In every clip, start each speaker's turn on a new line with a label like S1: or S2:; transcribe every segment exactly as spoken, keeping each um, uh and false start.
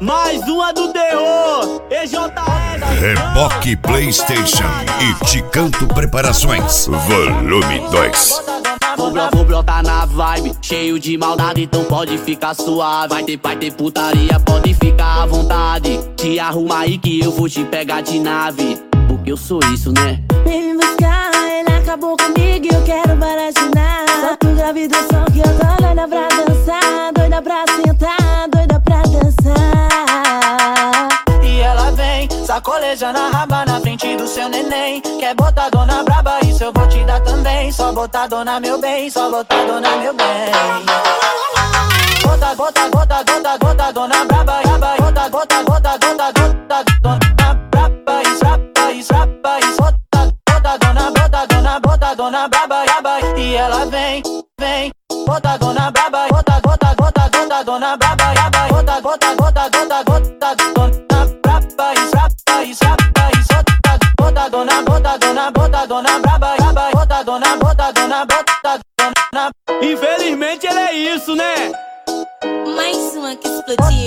S1: Mais uma do terror, E J S.
S2: Reboque PlayStation e Te Canto Preparações, volume dois.
S1: Vou, vou brotar na vibe, cheio de maldade, então pode ficar suave. Vai ter, vai ter putaria, pode ficar à vontade. Te arruma aí que eu vou te pegar de nave, porque eu sou isso, né?
S3: Vem me buscar, ele acabou comigo e eu quero baratinar. Só tu grávida, só que eu tô doida pra dançar. Doida pra sentar, doida pra dançar.
S4: E ela vem, sacolejando a raba na frente do seu neném. Quer botar dona braba, isso eu vou te dar também. Só botar dona meu bem, só botar dona meu bem. Bota, bota, bota, bota, bota, dona braba, braba. Bota, bota, bota, bota, bota, dona braba. Isso, rapa, isso, rapa, isso. Bota, bota, dona, bota, dona, bota, dona braba, braba. E ela vem, vem. Bota, dona braba, bota, bota, bota, bota, dona braba, braba. Bota, bota, bota, bota, bota, dona braba. Isso, rapa, isso, rapa, isso. Bota, dona, bota, dona, bota, dona braba, braba. Bota, dona, bota, dona, bota, dona.
S1: Infelizmente ele é isso, né?
S3: Mais uma que explodiu.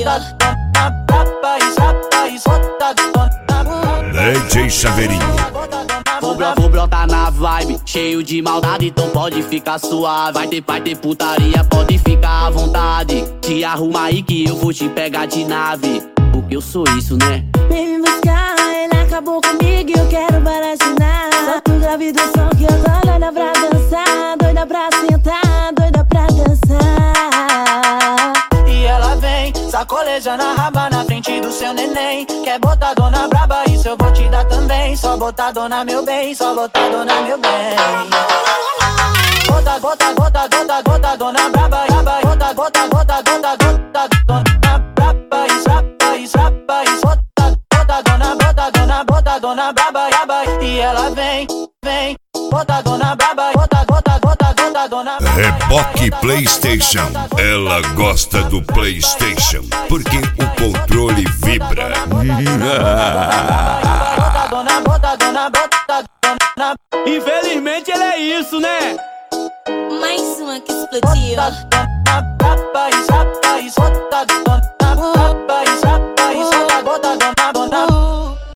S2: D J Chaveirinho.
S1: Vou, vou brotar na vibe, cheio de maldade, então pode ficar suave. Vai ter, vai ter putaria, pode ficar à vontade. Te arruma aí que eu vou te pegar de nave, porque eu sou isso, né?
S3: Vem me buscar, ele acabou comigo e eu quero baratinar. Só tu grávida, só que eu tô doida pra dançar. Doida pra sentar, doida pra dançar.
S4: E ela vem, sacolejando a raba na frente do seu neném. Quer botar dona braba, isso eu vou te dar também. Só botar dona meu bem, só botar dona meu bem. Bota, bota, bota, bota, bota, dona braba, braba. Bota, bota, bota, bota, bota, dona braba. Isso, rapa, isso, rapa, isso. Bota, bota, dona, bota, dona, bota, dona braba, braba. E ela vem, vem. Bota, dona braba, bota, bota, bota, bota, dona braba.
S2: Reboque PlayStation. Ela gosta do PlayStation porque o controle vibra.
S4: Bota, dona, bota, dona, bota, dona.
S1: Infelizmente ele é isso, né?
S3: Mais uma que explodiu.
S4: Bota, dona braba, isso, rapa, isso. Bota, dona braba.